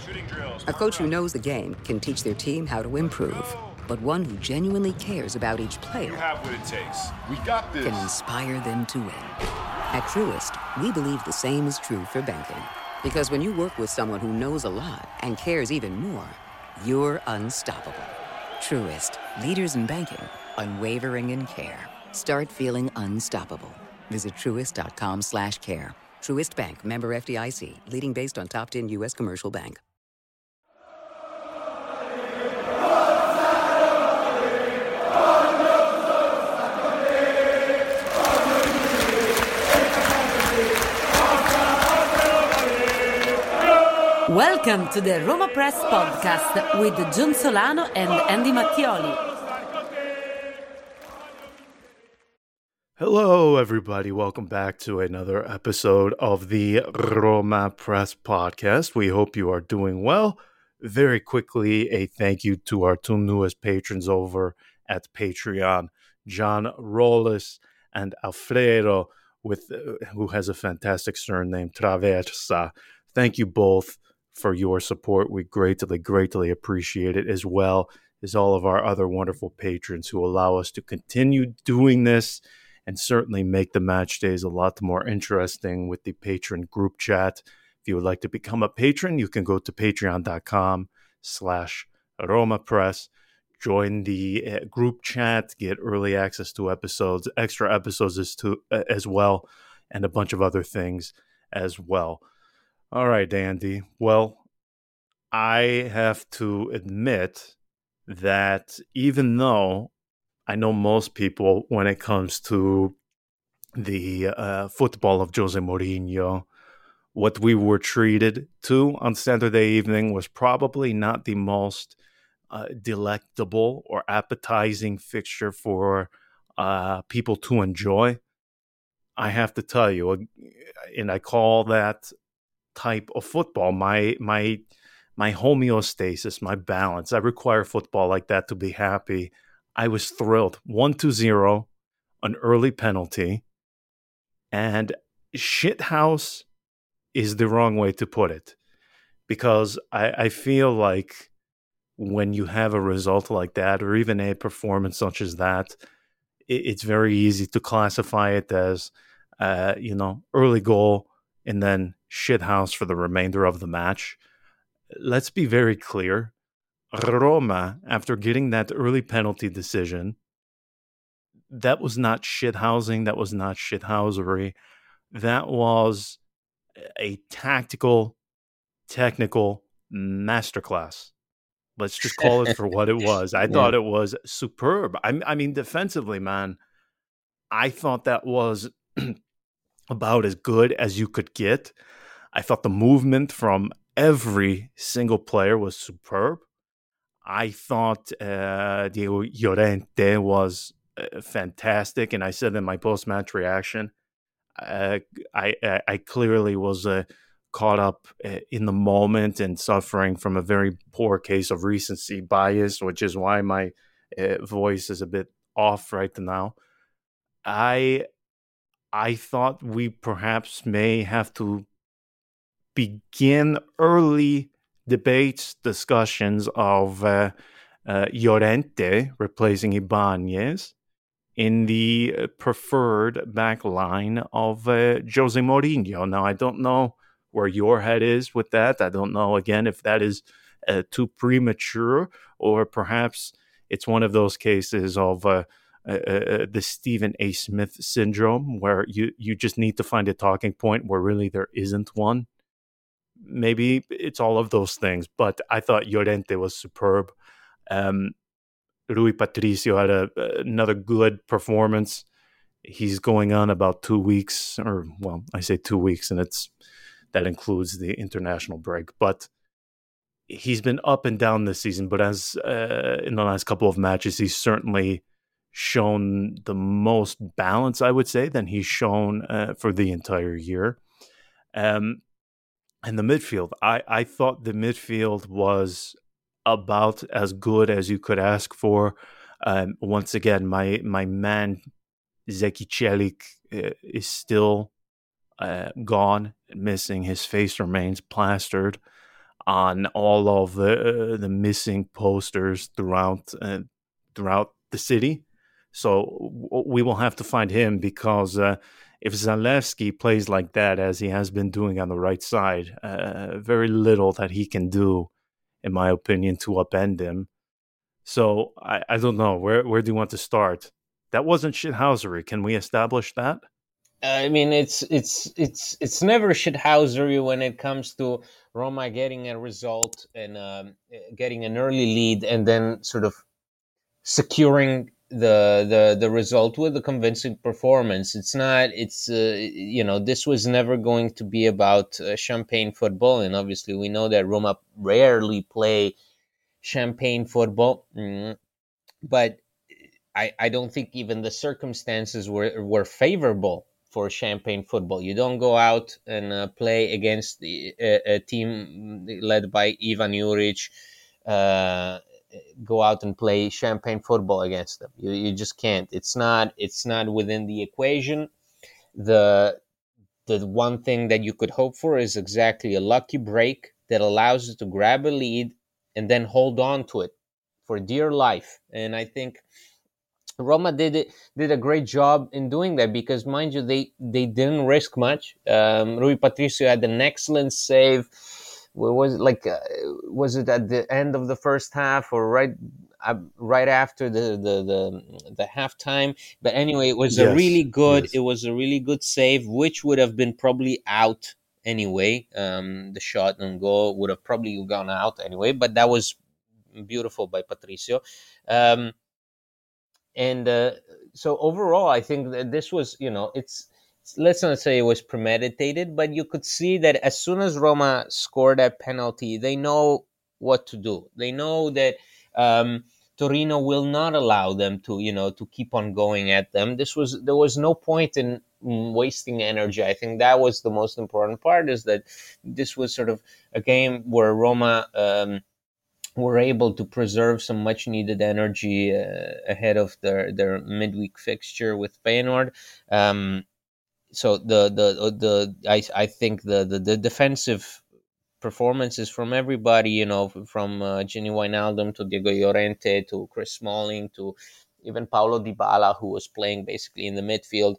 A coach who knows the game can teach their team how to improve. But one who genuinely cares about each player You have what it takes. We got this. can inspire them to win. At Truist, we believe the same is true for banking. Because when you work with someone who knows a lot and cares even more, you're unstoppable. Truist, leaders in banking, unwavering in care. Start feeling unstoppable. Visit truist.com/care. Truist Bank, member FDIC, leading based on top 10 U.S. commercial bank. Welcome to the Roma Press Podcast with John Solano and Andy Mattioli. Hello, everybody. Welcome back to another episode of the Roma Press Podcast. We hope you are doing well. Very quickly, a thank you to our two newest patrons over at Patreon, John Rollis and Alfredo, who has a fantastic surname, Traversa. Thank you both for your support. We greatly appreciate it, as well as all of our other wonderful patrons who allow us to continue doing this and certainly make the match days a lot more interesting with the patron group chat. If you would like to become a patron, you can go to patreon.com/RomaPress, join the group chat, get early access to episodes, extra episodes as well, and a bunch of other things as well. All right, Andy. Well, I have to admit that even though I know most people, when it comes to the football of Jose Mourinho, what we were treated to on Saturday evening was probably not the most delectable or appetizing fixture for people to enjoy. I have to tell you, and I call that type of football my homeostasis, my balance. I require football like that to be happy. I was thrilled. 1-0, an early penalty, and shithouse is the wrong way to put it, because I feel like when you have a result like that, or even a performance such as that, it's very easy to classify it as early goal and then shithouse for the remainder of the match. Let's be very clear. Roma, after getting that early penalty decision, that was not shithousing, that was not shithousery. That was a tactical, technical masterclass. Let's just call it for what it was. I thought it was superb. I mean, defensively, man, I thought that was about as good as you could get. I thought the movement from every single player was superb. I thought Diego Llorente was fantastic, and I said in my post-match reaction, I clearly was caught up in the moment and suffering from a very poor case of recency bias, which is why my voice is a bit off right now. I thought we perhaps may have to begin early debates, discussions of Llorente replacing Ibanez in the preferred back line of Jose Mourinho. Now, I don't know where your head is with that. I don't know, again, if that is too premature, or perhaps it's one of those cases of the Stephen A. Smith syndrome, where you just need to find a talking point where really there isn't one. Maybe it's all of those things, but I thought Llorente was superb. Rui Patricio had another good performance. He's going on about 2 weeks, or, well, I say 2 weeks, and that includes the international break. But he's been up and down this season, but as in the last couple of matches, he's certainly shown the most balance, I would say, than he's shown for the entire year. And the midfield, I thought the midfield was about as good as you could ask for. Once again, my man Zeki Celik is still gone, missing. His face remains plastered. on all of the missing posters throughout the city. So we will have to find him, because if Zalewski plays like that as he has been doing on the right side, very little that he can do, in my opinion, to upend him. So I don't know, where do you want to start? That wasn't shithousery. Can we establish that? I mean, it's never shithousery when it comes to Roma getting a result and getting an early lead, and then sort of securing the result with a convincing performance. It's not. It's this was never going to be about champagne football, and obviously we know that Roma rarely play champagne football, but I don't think even the circumstances were favorable for champagne football. You don't go out and play against a team led by Ivan Juric, go out and play champagne football against them. You just can't. It's not within the equation. The one thing that you could hope for is exactly a lucky break that allows you to grab a lead and then hold on to it for dear life. And I think Roma did a great job in doing that, because, mind you, they didn't risk much. Rui Patricio had an excellent save. Was it at the end of the first half, or right after the halftime? But anyway, it was a really good save, which would have been probably out anyway. The shot on goal would have probably gone out anyway, but that was beautiful by Patricio. So overall, I think that this was, let's not say it was premeditated, but you could see that as soon as Roma scored that penalty, they know what to do. They know that Torino will not allow them to keep on going at them. There was no point in wasting energy. I think that was the most important part, is that this was sort of a game where Roma were able to preserve some much needed energy ahead of their midweek fixture with Feyenoord. So I think the defensive performances from everybody, from Gini Wijnaldum to Diego Llorente to Chris Smalling to even Paulo Dybala, who was playing basically in the midfield.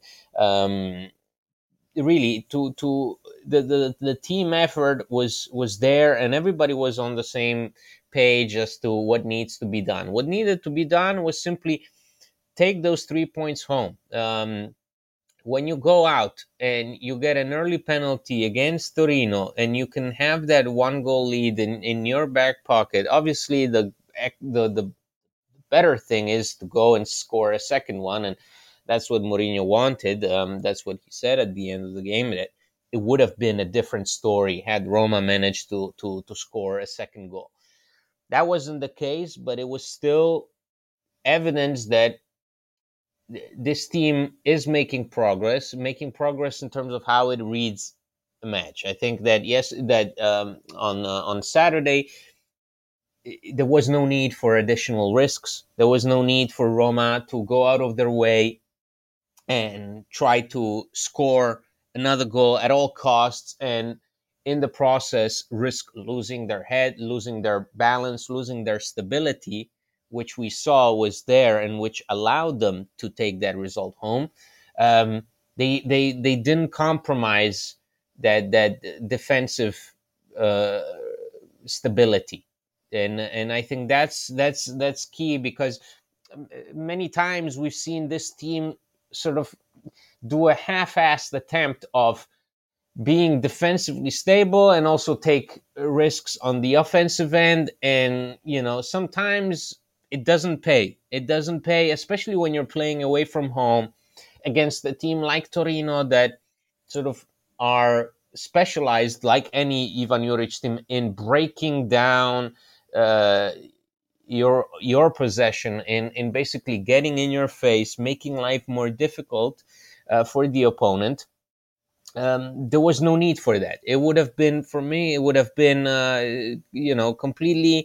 Really, to the team effort was there, and everybody was on the same page as to what needs to be done. What needed to be done was simply take those 3 points home. When you go out and you get an early penalty against Torino, and you can have that 1-goal lead in your back pocket, obviously the better thing is to go and score a second one, and that's what Mourinho wanted. That's what he said at the end of the game, that it would have been a different story had Roma managed to score a second goal. That wasn't the case, but it was still evidence that this team is making progress in terms of how it reads a match. I think that on Saturday, there was no need for additional risks. There was no need for Roma to go out of their way and try to score another goal at all costs, and in the process risk losing their head, losing their balance, losing their stability, which we saw was there and which allowed them to take that result home. They didn't compromise that defensive stability, and I think that's key, because many times we've seen this team sort of do a half-assed attempt of being defensively stable and also take risks on the offensive end. And, sometimes it doesn't pay. It doesn't pay, especially when you're playing away from home against a team like Torino that sort of are specialized, like any Ivan Juric team, in breaking down your possession, in basically getting in your face, making life more difficult for the opponent. There was no need for that. It would have been, for me, completely.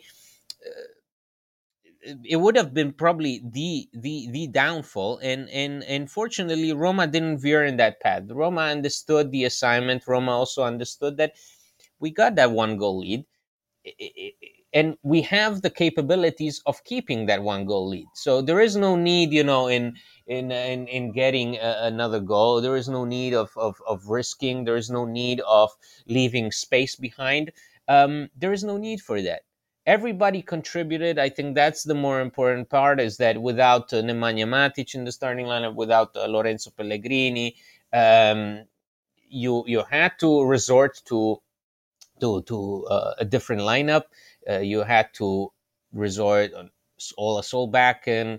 It would have been probably the downfall, and fortunately, Roma didn't veer in that path. Roma understood the assignment. Roma also understood that we got that 1-goal lead. and we have the capabilities of keeping that one goal lead. So there is no need, in getting another goal. There is no need of risking. There is no need of leaving space behind. There is no need for that. Everybody contributed. I think that's the more important part, is that without Nemanja Matic in the starting lineup, without Lorenzo Pellegrini, you had to resort to a different lineup. You had to resort on Ola Solbakken,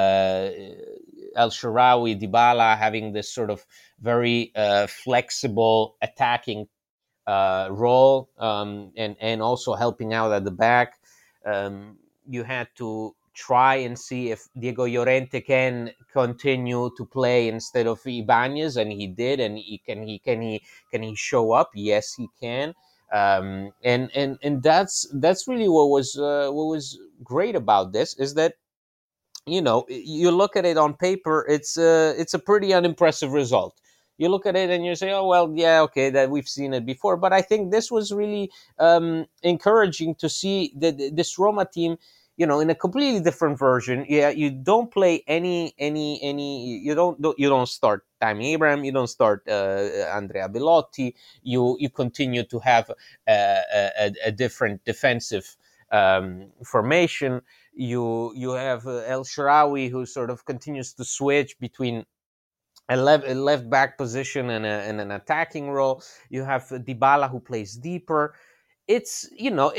El Shaarawy, Dybala, having this sort of very flexible attacking role, and also helping out at the back. You had to try and see if Diego Llorente can continue to play instead of Ibanez, and he did. And can he show up? Yes, he can. And that's really what was great about this, is that, you look at it on paper, it's a pretty unimpressive result. You look at it and you say, oh, well, yeah, okay, that we've seen it before. But I think this was really encouraging to see that this Roma team, in a completely different version. Yeah, you don't play any you don't start Tammy Abraham, you don't start Andrea Bellotti. You continue to have a different defensive formation. You have El Shaarawy, who sort of continues to switch between a left back position and an attacking role. You have Dybala, who plays deeper. It's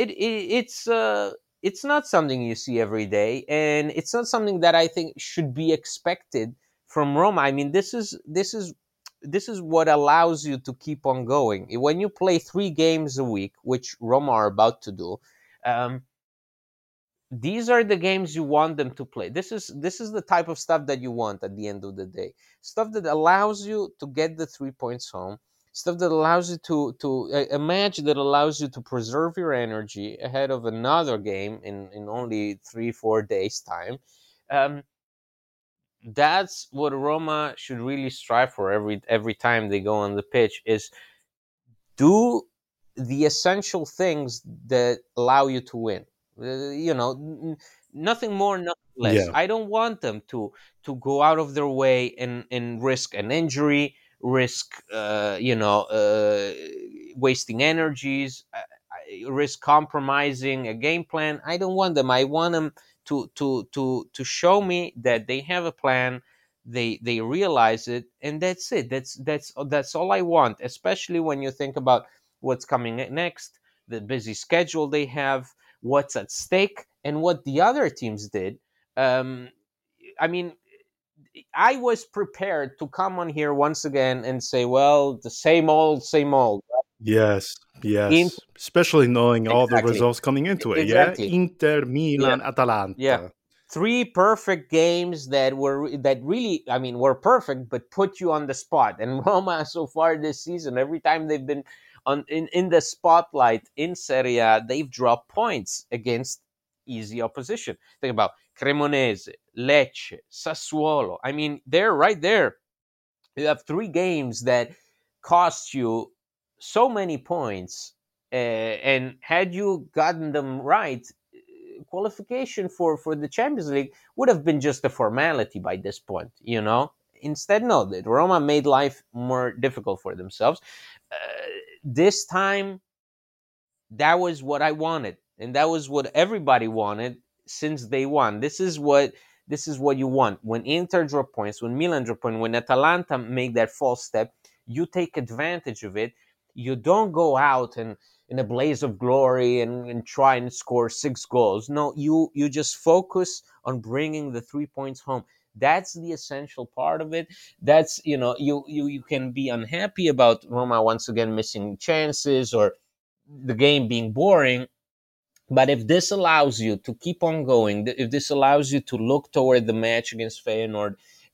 it's not something you see every day, and it's not something that I think should be expected from Roma. I mean, this is what allows you to keep on going when you play 3 games a week, which Roma are about to do. Um, these are the games you want them to play. This is the type of stuff that you want at the end of the day. Stuff that allows you to get the 3 points home. Stuff that allows you to a match that allows you to preserve your energy ahead of another game in only 3-4 days time. Um, that's what Roma should really strive for every time they go on the pitch, is do the essential things that allow you to win. Nothing more, nothing less. Yeah. I don't want them to go out of their way and risk an injury, risk wasting energies, risk compromising a game plan. I don't want them. I want them to show me that they have a plan. They realize it, and that's it. That's all I want. Especially when you think about what's coming next, the busy schedule they have, what's at stake, and what the other teams did. Um, I mean, I was prepared to come on here once again and say, well, the same old, same old. Yes. In, Yes. Especially knowing all the exactly, results coming into it. Yeah. exactly. Inter, Yeah, Milan, yeah. Atalanta. 3 perfect games that really, I mean, were perfect, but put you on the spot. And Roma, so far this season, every time they've been in the spotlight in Serie A, they've dropped points against easy opposition. Think about Cremonese, Lecce, Sassuolo. I mean, they're right there. You have 3 games that cost you so many points, and had you gotten them right, qualification for the Champions League would have been just a formality by this point. Instead, no, that Roma made life more difficult for themselves. This time, that was what I wanted, and that was what everybody wanted since day one. This is what you want when Inter drop points, when Milan drop points, when Atalanta make that false step. You take advantage of it. You don't go out and in a blaze of glory and try and score 6 goals. No, you just focus on bringing the 3 points home. That's the essential part of it. That's you can be unhappy about Roma once again missing chances or the game being boring. But if this allows you to keep on going, if this allows you to look toward the match against Feyenoord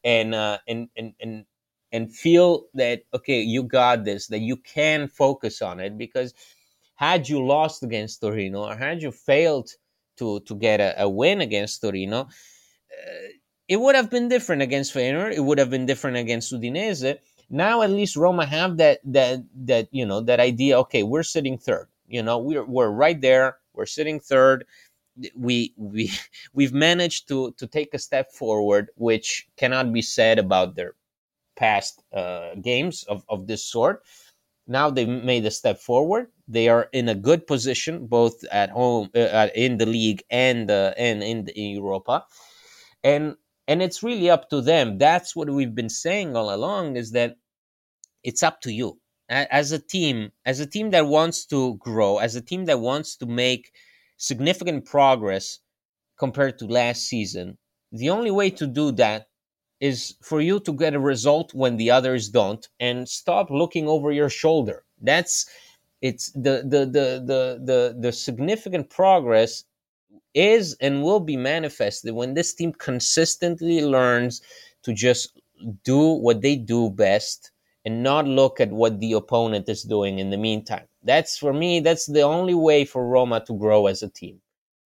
and feel that, okay, you got this, that you can focus on it, because had you lost against Torino, or had you failed to get a win against Torino, it would have been different against Feyenoord. It would have been different against Udinese. Now at least Roma have that idea. Okay, we're sitting third. We're right there. We're sitting third. We we've managed to take a step forward, which cannot be said about their past games of this sort. Now they've made a step forward. They are in a good position, both at home, in the league, and in Europa, and it's really up to them. That's what we've been saying all along: is that it's up to you as a team that wants to grow, as a team that wants to make significant progress compared to last season. The only way to do that is for you to get a result when the others don't, and stop looking over your shoulder. That's it's the significant progress is and will be manifested when this team consistently learns to just do what they do best and not look at what the opponent is doing in the meantime. That's, for me, that's the only way for Roma to grow as a team.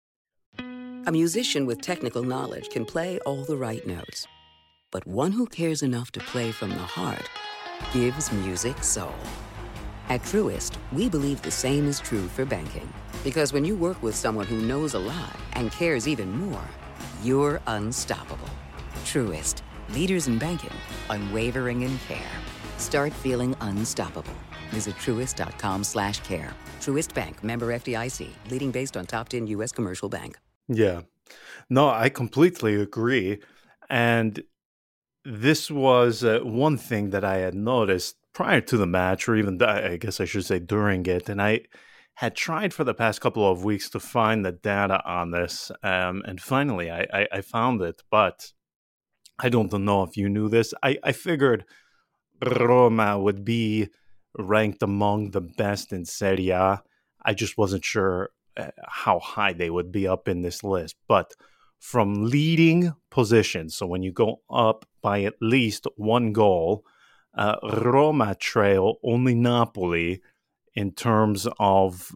A musician with technical knowledge can play all the right notes, but one who cares enough to play from the heart gives music soul. At Truist, we believe the same is true for banking. Because when you work with someone who knows a lot and cares even more, you're unstoppable. Truist, leaders in banking, unwavering in care. Start feeling unstoppable. Visit truist.com/care. Truist Bank, member FDIC, leading based on top 10 U.S. commercial bank. Yeah. No, I completely agree. And this was one thing that I had noticed prior to the match, or even I guess I should say during it. And I had tried for the past couple of weeks to find the data on this. And finally, I found it. But I don't know if you knew this. I figured Roma would be ranked among the best in Serie A. I just wasn't sure how high they would be up in this list. But from leading positions, so when you go up by at least one goal, Roma trail only Napoli in terms of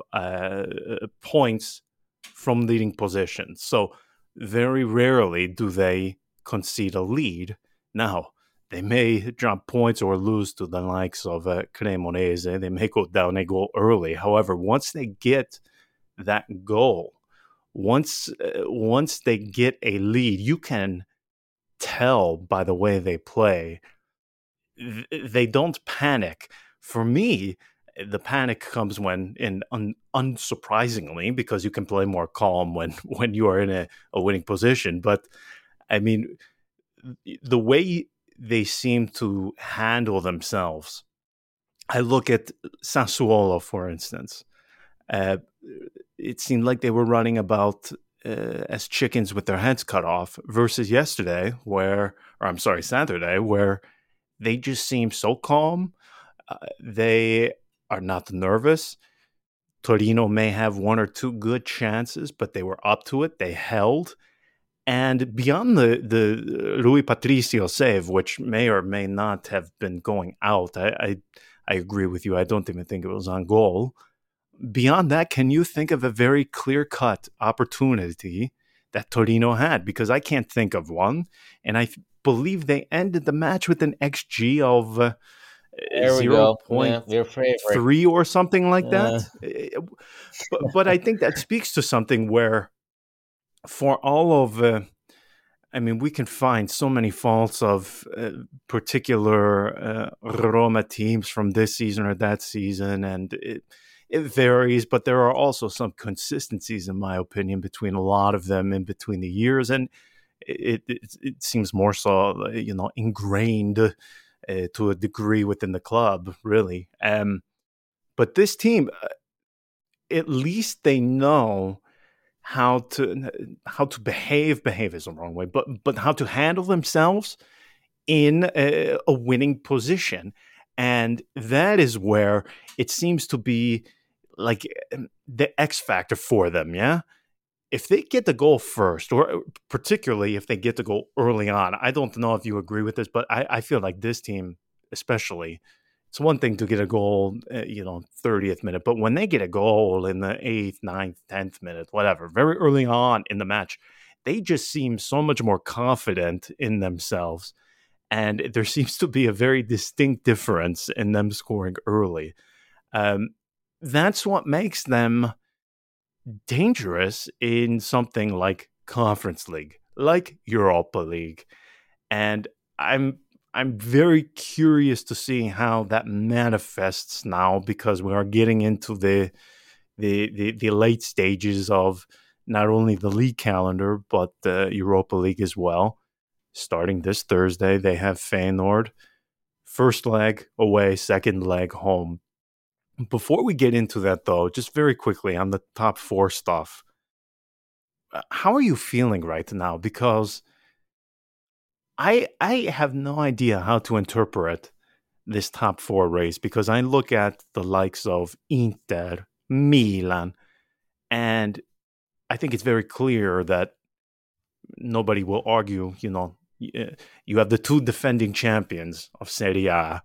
points from leading positions. So very rarely do they concede a lead. Now, they may drop points or lose to the likes of Cremonese. They may go down a goal early. However, once they get that goal, once they get a lead, you can tell by the way they play. They don't panic. For me, the panic comes when, unsurprisingly, because you can play more calm when you are in a winning position. But, I mean, the way they seem to handle themselves, I look at Sassuolo, for instance. It seemed like they were running about as chickens with their heads cut off, versus Saturday, where they just seem so calm. They are not nervous. Torino may have one or two good chances, but they were up to it. They held. And beyond the Rui Patricio save, which may or may not have been going out, I agree with you. I don't even think it was on goal. Beyond that, can you think of a very clear-cut opportunity that Torino had? Because I can't think of one. And I believe they ended the match with an XG of 0.3 or something like that. But I think that speaks to something where, for all of, we can find so many faults of particular Roma teams from this season or that season, and it varies, but there are also some consistencies, in my opinion, between a lot of them in between the years, and it seems more so, ingrained to a degree within the club, really. But this team, at least they know how to behave is the wrong way, but how to handle themselves in a winning position. And that is where it seems to be like the X factor for them. Yeah. If they get the goal first, or particularly if they get the goal early on, I don't know if you agree with this, but I feel like this team, especially, it's one thing to get a goal, 30th minute, but when they get a goal in the 8th, 9th, 10th minute, whatever, very early on in the match, they just seem so much more confident in themselves. And there seems to be a very distinct difference in them scoring early. That's what makes them dangerous in something like Conference League, like Europa League. And I'm I'm very curious to see how that manifests now, because we are getting into the late stages of not only the league calendar but the Europa League as well. Starting this Thursday, they have Feyenoord. First leg away, second leg home. Before we get into that, though, just very quickly on the top four stuff, how are you feeling right now? Because I have no idea how to interpret this top four race, because I look at the likes of Inter, Milan, and I think it's very clear that nobody will argue. You have the two defending champions of Serie A,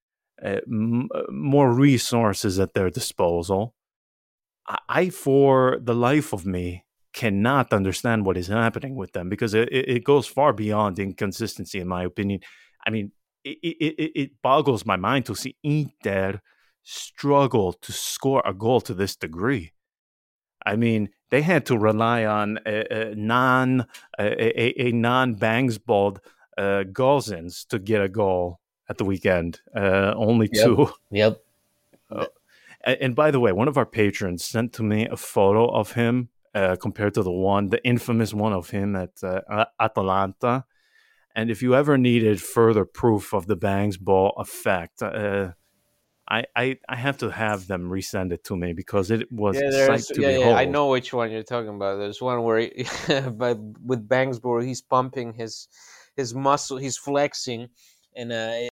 more resources at their disposal. I, for the life of me, cannot understand what is happening with them, because it goes far beyond inconsistency, in my opinion. I mean, it boggles my mind to see Inter struggle to score a goal to this degree. I mean, they had to rely on a non Bangsbold Gozens to get a goal at the weekend. Only Yep. two. Yep. And by the way, one of our patrons sent to me a photo of him compared to the infamous one of him at Atalanta. And if you ever needed further proof of the Bangs ball effect, I have to have them resend it to me, because it was a sight to behold. I know which one you're talking about. There's one where, but with Bangsborough, he's pumping his muscle, he's flexing, and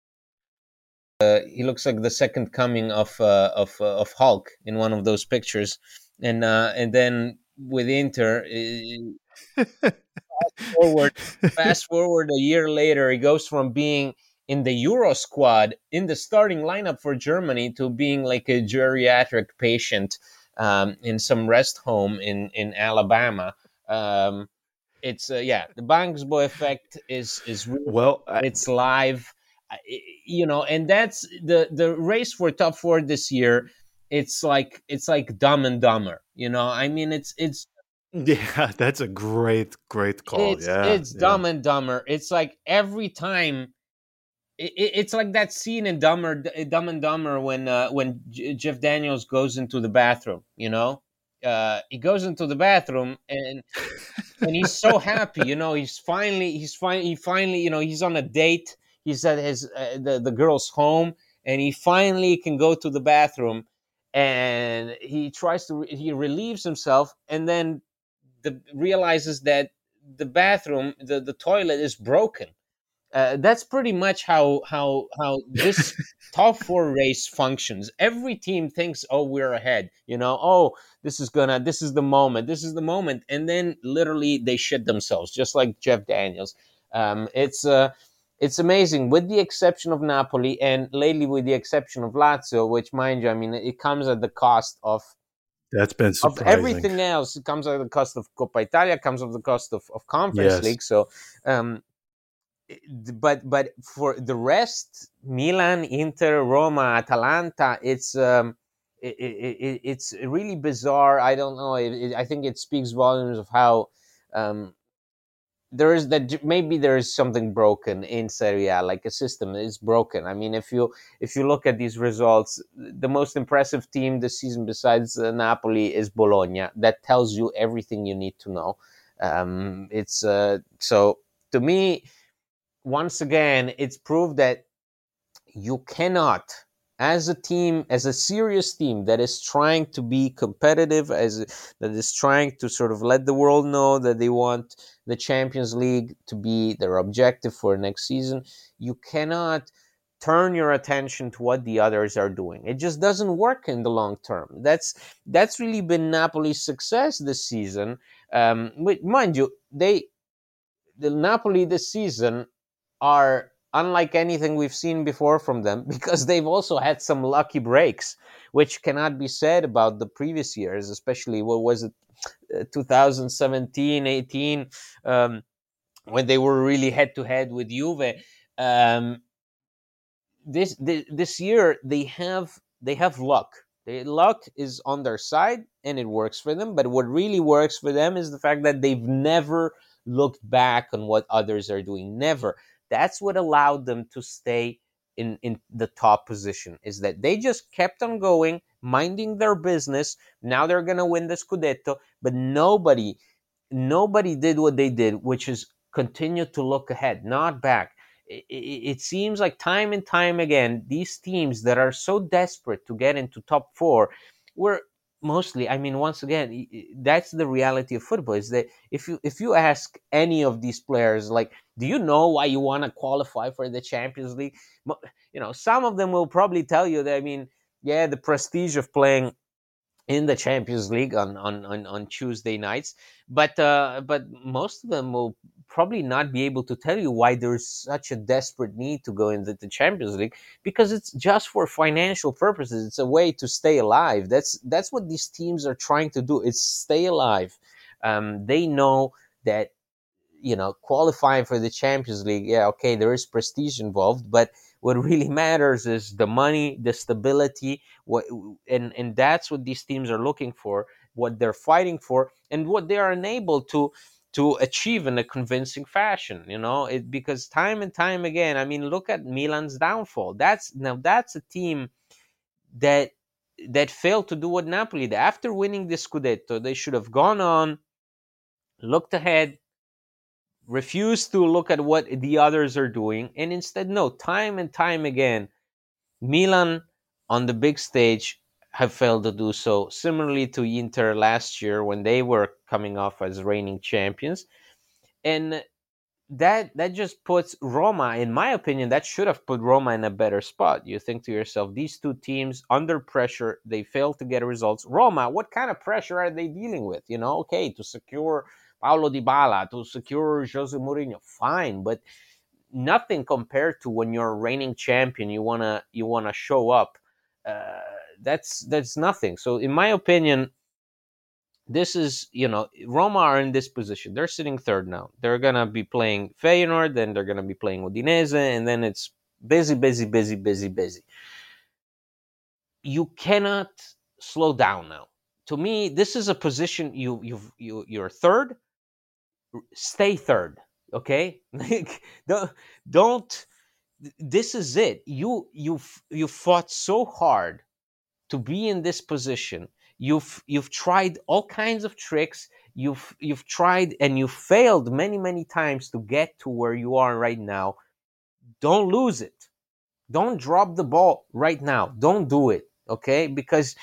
he looks like the second coming of Hulk in one of those pictures, and then with Inter, forward, fast forward a year later, he goes from being in the Euro squad in the starting lineup for Germany to being like a geriatric patient in some rest home in Alabama. It's the Bangsbo effect is real. Well, It's live, and that's the race for top four this year. It's like Dumb and Dumber. I mean, it's yeah, that's a great call. it's Dumb and Dumber. It's like every time. It's like that scene in Dumb and Dumber when Jeff Daniels goes into the bathroom. He goes into the bathroom and he's so happy. He finally, he's on a date. He's at his the girl's home, and he finally can go to the bathroom, and he relieves himself, and then realizes that the bathroom, the toilet is broken. That's pretty much how this top four race functions. Every team thinks, "Oh, we're ahead," "Oh, this is the moment," and then literally they shit themselves, just like Jeff Daniels. It's amazing, with the exception of Napoli, and lately with the exception of Lazio, which, mind you, I mean, it comes at the cost of That's been surprising. everything else. It comes at the cost of Coppa Italia, comes at the cost of Conference League. So. But for the rest, Milan, Inter, Roma, Atalanta, it's really bizarre. I don't know. I think it speaks volumes of how maybe there is something broken in Serie A, like a system is broken. I mean, if you look at these results, the most impressive team this season besides Napoli is Bologna. That tells you everything you need to know. It's so to me. Once again, it's proved that you cannot, as a team, as a serious team that is trying to be competitive, that is trying to sort of let the world know that they want the Champions League to be their objective for next season, you cannot turn your attention to what the others are doing. It just doesn't work in the long term. That's really been Napoli's success this season. Mind you, the Napoli this season are unlike anything we've seen before from them, because they've also had some lucky breaks, which cannot be said about the previous years, especially, what was it, 2017, 18, when they were really head-to-head with Juve. This year, they have luck. The luck is on their side and it works for them. But what really works for them is the fact that they've never looked back on what others are doing. Never. That's what allowed them to stay in the top position, is that they just kept on going, minding their business. Now they're going to win the Scudetto, but nobody did what they did, which is continue to look ahead, not back. It seems like time and time again, these teams that are so desperate to get into top four were mostly, I mean, once again, that's the reality of football, is that if you ask any of these players, like, do you know why you want to qualify for the Champions League? Some of them will probably tell you that, I mean, yeah, the prestige of playing in the Champions League on Tuesday nights, but most of them will probably not be able to tell you why there's such a desperate need to go into the Champions League, because it's just for financial purposes. It's a way to stay alive. That's what these teams are trying to do. It's stay alive. They know that, qualifying for the Champions League, yeah, okay, there is prestige involved, but what really matters is the money, the stability, and that's what these teams are looking for, what they're fighting for, and what they are unable to achieve in a convincing fashion. Because time and time again, I mean, look at Milan's downfall. That's a team that failed to do what Napoli did. After winning the Scudetto, they should have gone on, looked ahead, refuse to look at what the others are doing, and instead, no, time and time again, Milan on the big stage have failed to do so, similarly to Inter last year when they were coming off as reigning champions. And that just puts Roma, in my opinion, that should have put Roma in a better spot. You think to yourself, these two teams under pressure, they failed to get results. Roma, what kind of pressure are they dealing with? Okay, to secure Paulo Dybala, to secure Jose Mourinho, fine, but nothing compared to when you're a reigning champion. You wanna show up. That's nothing. So in my opinion, this is, Roma are in this position. They're sitting third now. They're gonna be playing Feyenoord, then they're gonna be playing Udinese, and then it's busy, busy, busy, busy, busy. You cannot slow down now. To me, this is a position you're third. Stay third, okay? Don't. This is it. You fought so hard to be in this position. You've tried all kinds of tricks. You've tried and you failed many times to get to where you are right now. Don't lose it. Don't drop the ball right now. Don't do it, okay? Because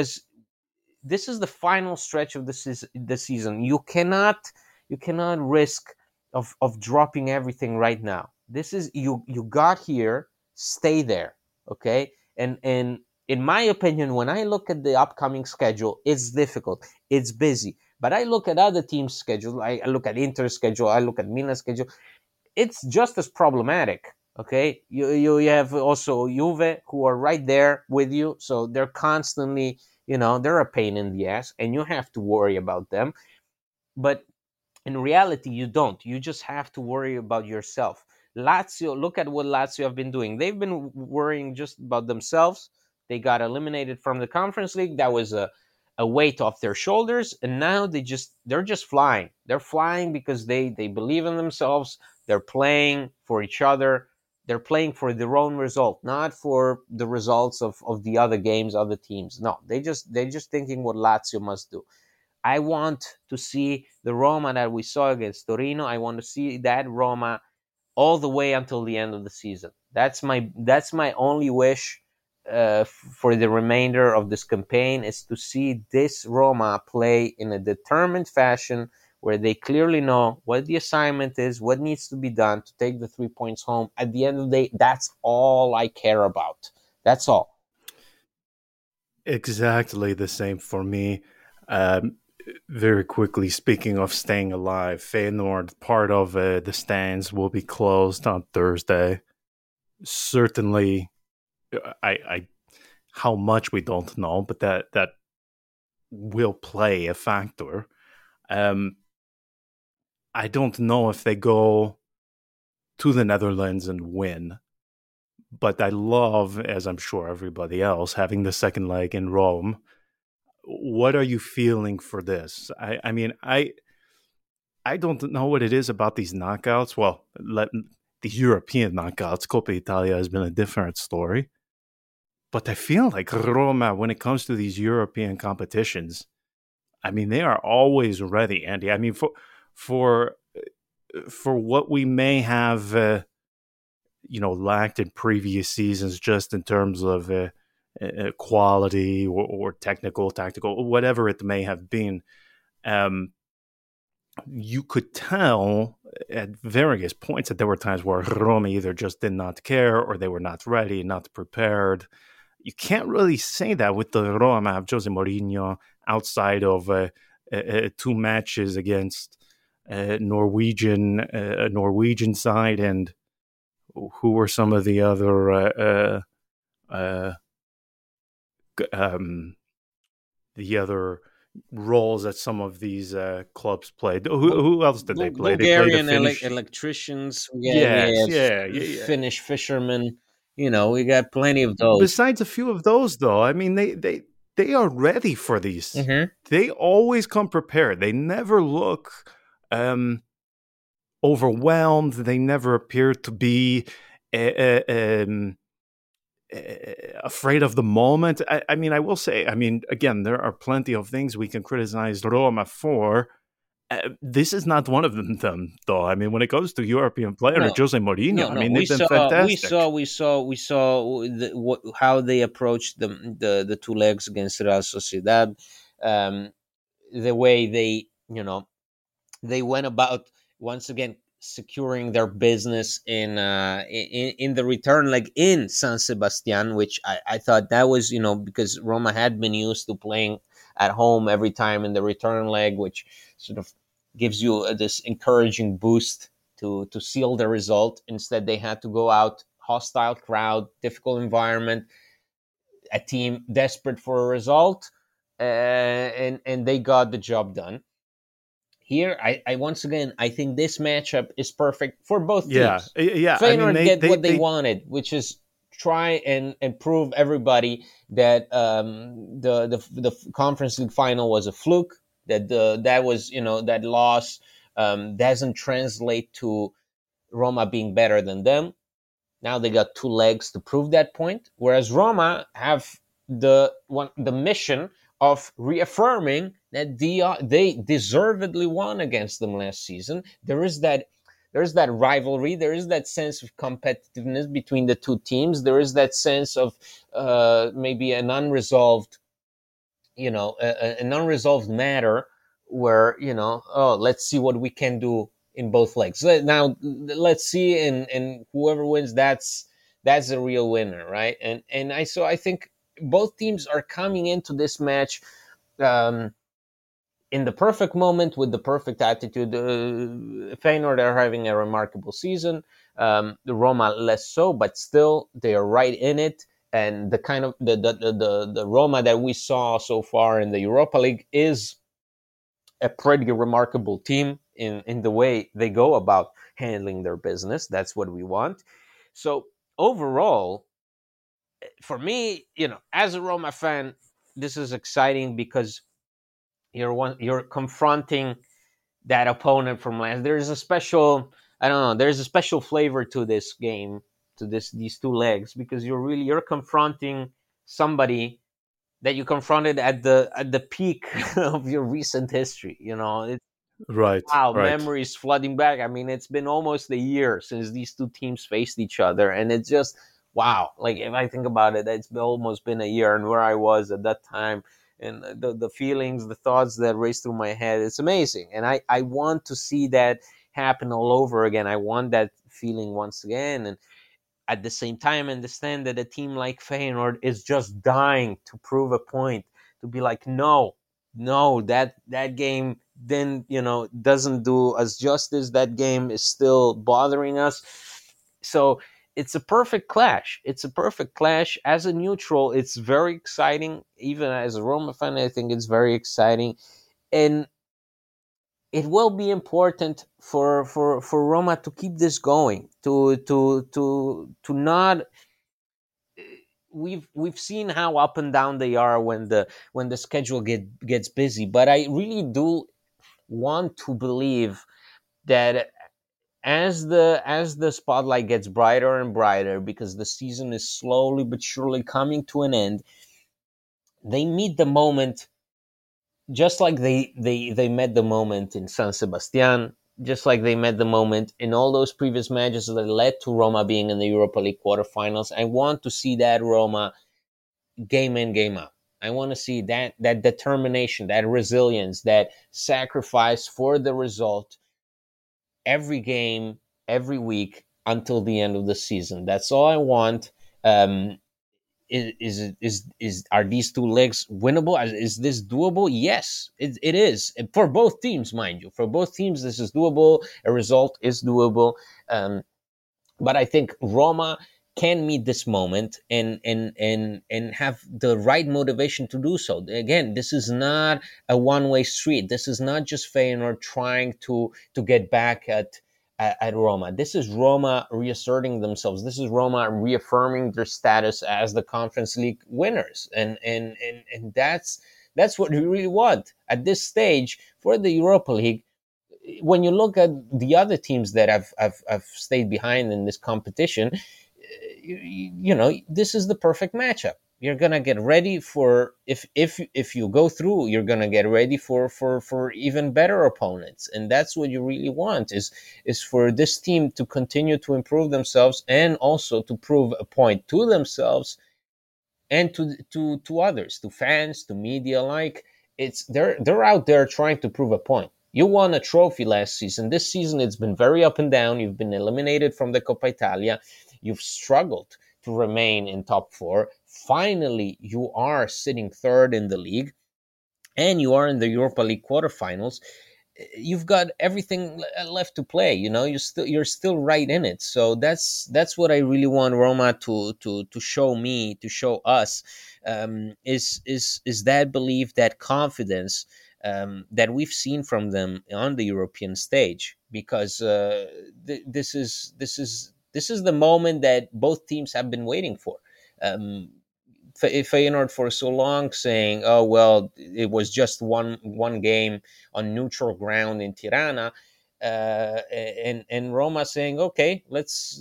this is the final stretch of the season. You cannot risk of dropping everything right now. This is, you got here, stay there, okay? And in my opinion, when I look at the upcoming schedule, it's difficult, it's busy. But I look at other teams' schedule. I look at Inter's schedule. I look at Milan's schedule. It's just as problematic. Okay, you have also Juve, who are right there with you, so they're constantly, they're a pain in the ass, and you have to worry about them. But in reality, you don't. You just have to worry about yourself. Lazio, look at what Lazio have been doing. They've been worrying just about themselves. They got eliminated from the Conference League. That was a weight off their shoulders, and now they're just flying. They're flying because they believe in themselves. They're playing for each other. They're playing for their own result, not for the results of the other games, other teams. No, they're just thinking what Lazio must do. I want to see the Roma that we saw against Torino. I want to see that Roma all the way until the end of the season. That's my only wish for the remainder of this campaign, is to see this Roma play in a determined fashion, where they clearly know what the assignment is, what needs to be done to take the 3 points home. At the end of the day, that's all I care about. That's all. Exactly the same for me. Very quickly, speaking of staying alive, Feyenoord, part of the stands will be closed on Thursday. Certainly, I how much we don't know, but that will play a factor. I don't know if they go to the Netherlands and win, But I love, as I'm sure everybody else, having the second leg in Rome. What are you feeling for this? I mean, I don't know what it is about these knockouts. Well, the European knockouts, Coppa Italia has been a different story. But I feel like Roma, when it comes to these European competitions, I mean, they are always ready, Andy. I mean, for what we may have, lacked in previous seasons, just in terms of quality or tactical, whatever it may have been, you could tell at various points that there were times where Roma either just did not care or they were not ready, not prepared. You can't really say that with the Roma of Jose Mourinho outside of 2 matches against Norwegian side, and who were some of the other roles that some of these clubs played. Who else did they play? Bulgarian they played the Finnish electricians. Yes, Finnish fishermen. We got plenty of those. Besides a few of those, though, I mean, they are ready for these. Mm-hmm. They always come prepared. They never look overwhelmed. They never appear to be afraid of the moment. I mean, I will say, again, there are plenty of things we can criticize Roma for. This is not one of them, though. I mean, when it comes to European player, Jose Mourinho, they've been fantastic. We saw how they approached the 2 legs against Real Sociedad. The way they went about once again securing their business in the return leg in San Sebastian, which I thought that was because Roma had been used to playing at home every time in the return leg, which sort of gives you this encouraging boost to seal the result. Instead, they had to go out, hostile crowd, difficult environment, a team desperate for a result, and they got the job done. Here, I once again, I think this matchup is perfect for both teams. Yeah. Feyenoord get what they wanted, which is try and prove everybody that the Conference League final was a fluke. That was that loss doesn't translate to Roma being better than them. Now they got 2 legs to prove that point, whereas Roma have the mission of reaffirming that they deservedly won against them last season. There's that rivalry. There is that sense of competitiveness between the 2 teams. There is that sense of maybe an unresolved, an unresolved matter where let's see what we can do in both legs. Now let's see, and whoever wins, that's the real winner, right? And I think both teams are coming into this match in the perfect moment with the perfect attitude. Feyenoord are having a remarkable season. The Roma less so, but still they are right in it. And the kind of the Roma that we saw so far in the Europa League is a pretty remarkable team in the way they go about handling their business. That's what we want. So overall, for me, as a Roma fan, this is exciting because you're confronting that opponent from last. There's a special, I don't know, there's a special flavor to this game, to these 2 legs, because you're confronting somebody that you confronted at the peak of your recent history. It's Right. Memories flooding back. I mean, it's been almost a year since these 2 teams faced each other, and it's just wow. Like, if I think about it, it's almost been a year, and where I was at that time, and the feelings, the thoughts that race through my head, it's amazing. And I want to see that happen all over again. I want that feeling once again. And at the same time, understand that a team like Feyenoord is just dying to prove a point, to be like, no, that game then doesn't do us justice. That game is still bothering us. So it's a perfect clash. As a neutral, it's very exciting. Even as a Roma fan, I think it's very exciting. And it will be important for Roma to keep this going, to not we've seen how up and down they are when the schedule gets busy. But I really do want to believe that as the spotlight gets brighter and brighter, because the season is slowly but surely coming to an end, they meet the moment just like they met the moment in San Sebastian, just like they met the moment in all those previous matches that led to Roma being in the Europa League quarterfinals. I want to see that Roma game in, game out. I want to see that determination, that resilience, that sacrifice for the result every game, every week until the end of the season. That's all I want. Are these two legs winnable? Is this doable? Yes, it is. For both teams, mind you. For both teams, this is doable. A result is doable. But I think Roma can meet this moment and have the right motivation to do so. Again, this is not a one-way street. This is not just Feyenoord trying to get back at Roma. This is Roma reasserting themselves. This is Roma reaffirming their status as the Conference League winners. And that's what we really want at this stage for the Europa League. When you look at the other teams that have stayed behind in this competition, you know, this is the perfect matchup. You're gonna get ready for if you go through, you're gonna get ready for even better opponents, and that's what you really want is for this team to continue to improve themselves and also to prove a point to themselves and to others, to fans, to media alike. They're out there trying to prove a point. You won a trophy last season. This season it's been very up and down. You've been eliminated from the Coppa Italia. You've struggled to remain in top four. Finally, you are sitting third in the league, and you are in the Europa League quarterfinals. You've got everything left to play. You know, you're still right in it. So that's what I really want Roma to show me, to show us, is that belief, that confidence that we've seen from them on the European stage. Because this is the moment that both teams have been waiting for. Feyenoord for so long saying, "Oh well, it was just one game on neutral ground in Tirana," and Roma saying, "Okay, let's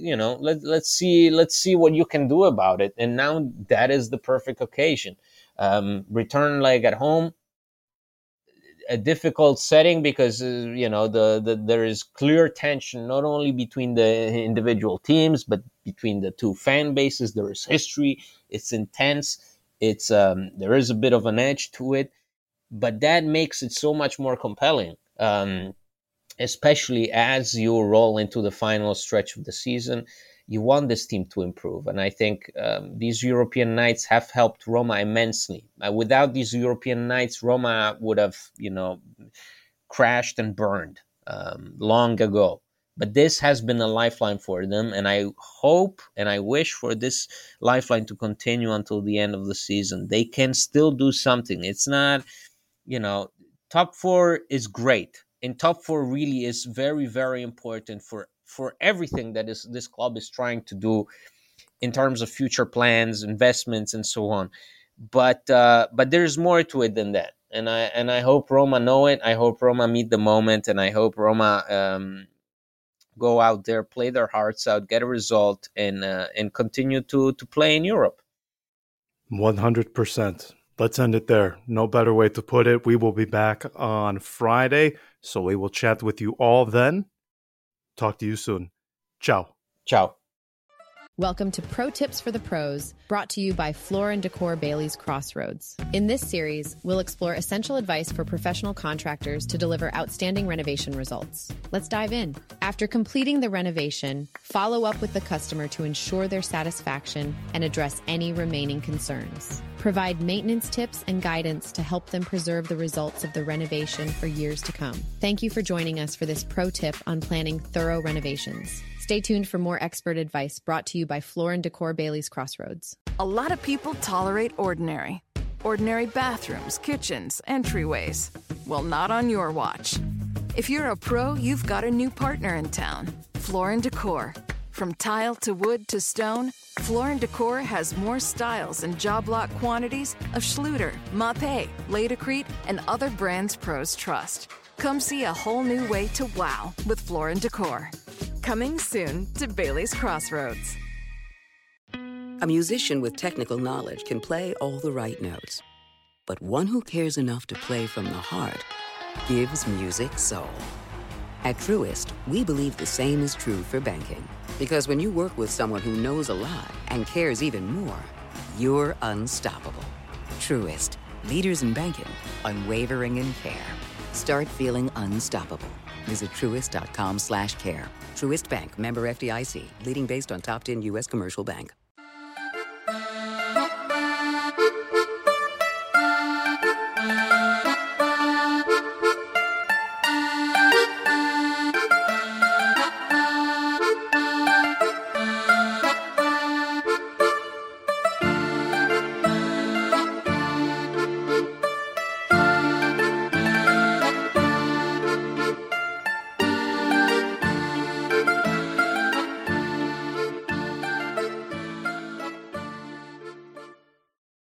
see what you can do about it." And now that is the perfect occasion. Return leg at home. A difficult setting because there is clear tension not only between the individual teams but between the two fan bases. There is history. It's intense. It's there is a bit of an edge to it, but that makes it so much more compelling, especially as you roll into the final stretch of the season. You want this team to improve. And I think these European nights have helped Roma immensely. Without these European nights, Roma would have, crashed and burned long ago. But this has been a lifeline for them. And I hope and I wish for this lifeline to continue until the end of the season. They can still do something. It's not, top four is great. And top four really is very, very important for everything that this club is trying to do in terms of future plans, investments, and so on. But there's more to it than that. And I hope Roma know it. I hope Roma meet the moment, and I hope Roma go out there, play their hearts out, get a result, and continue to play in Europe. 100%. Let's end it there. No better way to put it. We will be back on Friday, so we will chat with you all then. Talk to you soon. Ciao. Ciao. Welcome to Pro Tips for the Pros, brought to you by Floor & Decor Bailey's Crossroads. In this series, we'll explore essential advice for professional contractors to deliver outstanding renovation results. Let's dive in. After completing the renovation, follow up with the customer to ensure their satisfaction and address any remaining concerns. Provide maintenance tips and guidance to help them preserve the results of the renovation for years to come. Thank you for joining us for this pro tip on planning thorough renovations. Stay tuned for more expert advice brought to you by Floor & Decor Bailey's Crossroads. A lot of people tolerate ordinary. Ordinary bathrooms, kitchens, entryways. Well, not on your watch. If you're a pro, you've got a new partner in town. Floor & Decor. From tile to wood to stone, Floor & Decor has more styles and job lot quantities of Schluter, Mape, Laticrete, and other brands pros trust. Come see a whole new way to wow with Floor & Decor. Coming soon to Bailey's Crossroads. A musician with technical knowledge can play all the right notes. But one who cares enough to play from the heart gives music soul. At Truist, we believe the same is true for banking. Because when you work with someone who knows a lot and cares even more, you're unstoppable. Truist, leaders in banking, unwavering in care. Start feeling unstoppable. Visit truist.com/care. Truist Bank, member FDIC, leading based on top 10 U.S. commercial bank.